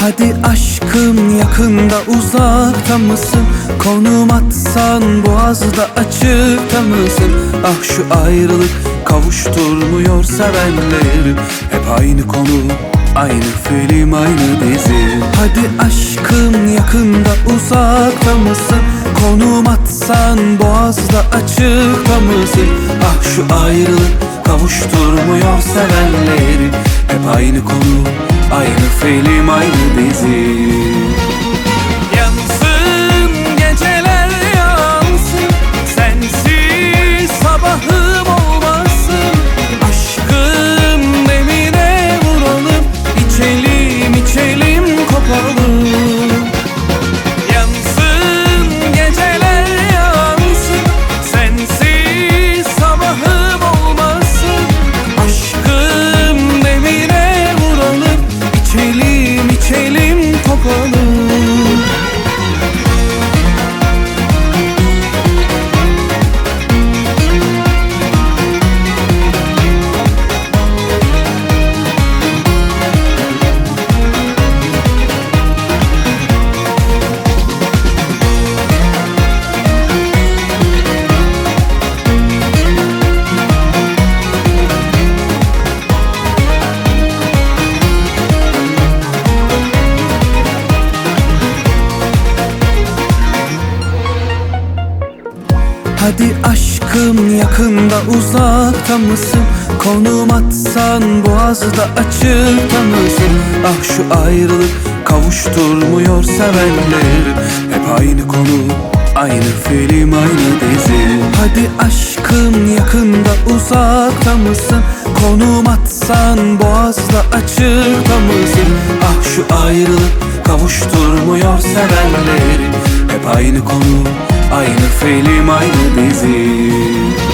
Hadi aşkım, yakında uzakta mısın? Konum atsan boğazda açıkta mısın? Ah şu ayrılık kavuşturmuyor sevenleri. Hep aynı konu, aynı film, aynı dizi. Hadi aşkım, yakında uzakta mısın? Konum atsan boğazda açıkta mısın? Ah şu ayrılık kavuşturmuyor sevenleri. Hep aynı konu, aynı film, aynı dizi. Yansın geceler yansın, sensiz sabahım olmasın. Aşkın demine vuralım, içelim içelim kopalım. Yansın geceler yansın, sensiz sabahım olmasın. Aşkın demine vuralım, İçelim içelim kopalım. Hadi aşkım, yakında uzakta mısın? Konum atsan boğazda açıkta mısın? Ah şu ayrılık kavuşturmuyor sevenleri. Hep aynı konu, aynı film, aynı dizi. Hadi aşkım, yakında uzakta mısın? Konum atsan boğazda açıkta mısın? Ah şu ayrılık kavuşturmuyor sevenleri. Hep aynı konu, aynı film, aynı dizi.